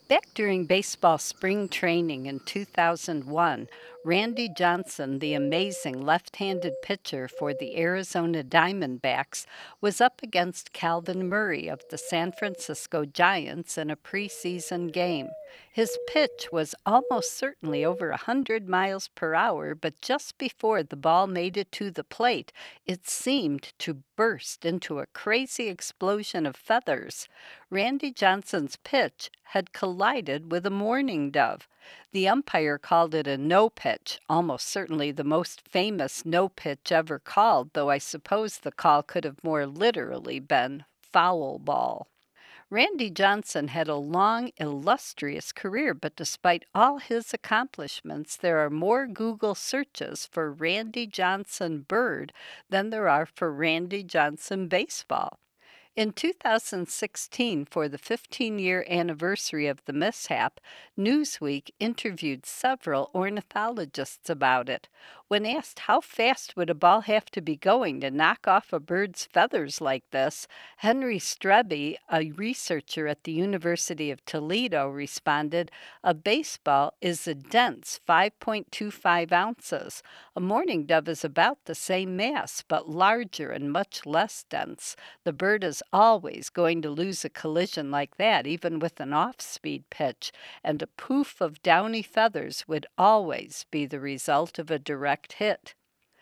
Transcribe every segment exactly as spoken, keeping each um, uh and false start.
Back during baseball spring training in two thousand one, Randy Johnson, the amazing left handed pitcher for the Arizona Diamondbacks, was up against Calvin Murray of the San Francisco Giants in a preseason game. His pitch was almost certainly over a hundred miles per hour, but just before the ball made it to the plate, it seemed to burst into a crazy explosion of feathers. Randy Johnson's pitch had collided with a mourning dove. The umpire called it a no pitch, almost certainly the most famous no pitch ever called, though I suppose the call could have more literally been foul ball. Randy Johnson had a long, illustrious career, but despite all his accomplishments, there are more Google searches for Randy Johnson bird than there are for Randy Johnson baseball. In two thousand sixteen, for the fifteen-year anniversary of the mishap, Newsweek interviewed several ornithologists about it. When asked how fast would a ball have to be going to knock off a bird's feathers like this, Henry Strebe, a researcher at the University of Toledo, responded, "A baseball is a dense five point two five ounces. A mourning dove is about the same mass, but larger and much less dense. The bird is always going to lose a collision like that, even with an off-speed pitch, and a poof of downy feathers would always be the result of a direct hit."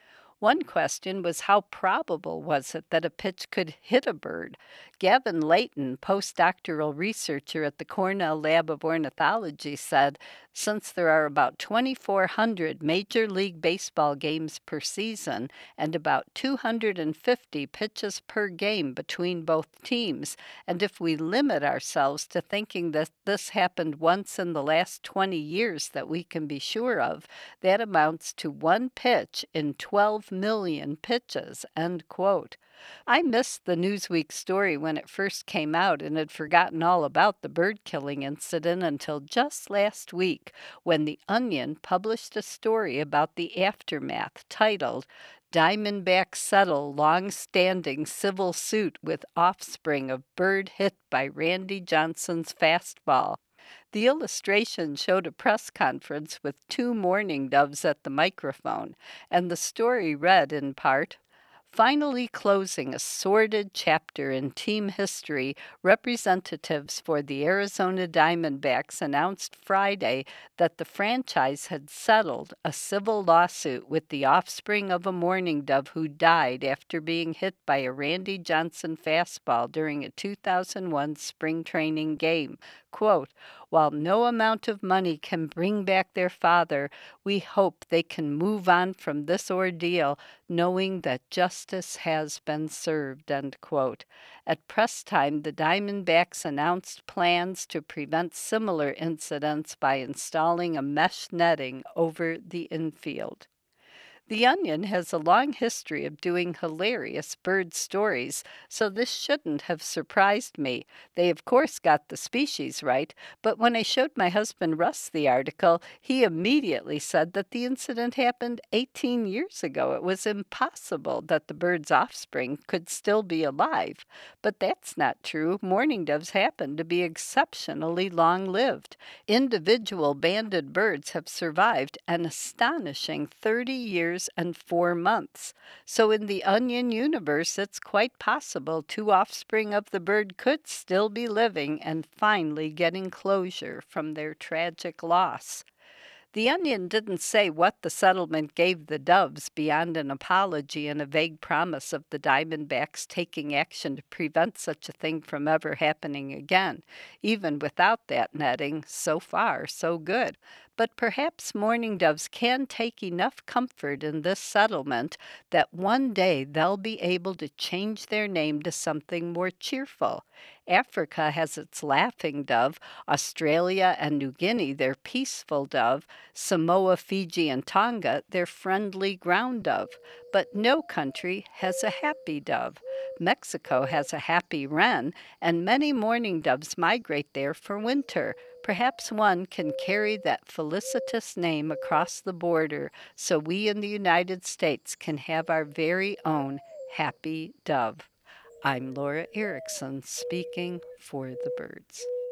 One question was how probable was it that a pitch could hit a bird? Gavin Layton, postdoctoral researcher at the Cornell Lab of Ornithology, said, "Since there are about twenty-four hundred Major League Baseball games per season and about two hundred fifty pitches per game between both teams, and if we limit ourselves to thinking that this happened once in the last twenty years that we can be sure of, that amounts to one pitch in twelve million pitches," end quote. I missed the Newsweek story when it first came out and had forgotten all about the bird killing incident until just last week when The Onion published a story about the aftermath titled, "Diamondbacks Settle Long-Standing Civil Suit with Offspring of Bird Hit by Randy Johnson's Fastball." The illustration showed a press conference with two mourning doves at the microphone, and the story read in part, "Finally closing a sordid chapter in team history, representatives for the Arizona Diamondbacks announced Friday that the franchise had settled a civil lawsuit with the offspring of a mourning dove who died after being hit by a Randy Johnson fastball during a two thousand one spring training game. Quote, while no amount of money can bring back their father, we hope they can move on from this ordeal knowing that justice has been served," end quote. At press time, the Diamondbacks announced plans to prevent similar incidents by installing a mesh netting over the infield. The Onion has a long history of doing hilarious bird stories, so this shouldn't have surprised me. They, of course, got the species right, but when I showed my husband Russ the article, he immediately said that the incident happened eighteen years ago. It was impossible that the bird's offspring could still be alive. But that's not true. Mourning doves happen to be exceptionally long-lived. Individual banded birds have survived an astonishing thirty years and four months. So in the Onion universe, it's quite possible two offspring of the bird could still be living and finally getting closure from their tragic loss. The Onion didn't say what the settlement gave the doves beyond an apology and a vague promise of the Diamondbacks taking action to prevent such a thing from ever happening again. Even without that netting, so far, so good. But perhaps mourning doves can take enough comfort in this settlement that one day they'll be able to change their name to something more cheerful. Africa has its laughing dove, Australia and New Guinea their peaceful dove, Samoa, Fiji, and Tonga their friendly ground dove. But no country has a happy dove. Mexico has a happy wren, and many mourning doves migrate there for winter. Perhaps one can carry that felicitous name across the border so we in the United States can have our very own happy dove. I'm Laura Erickson, speaking for the birds.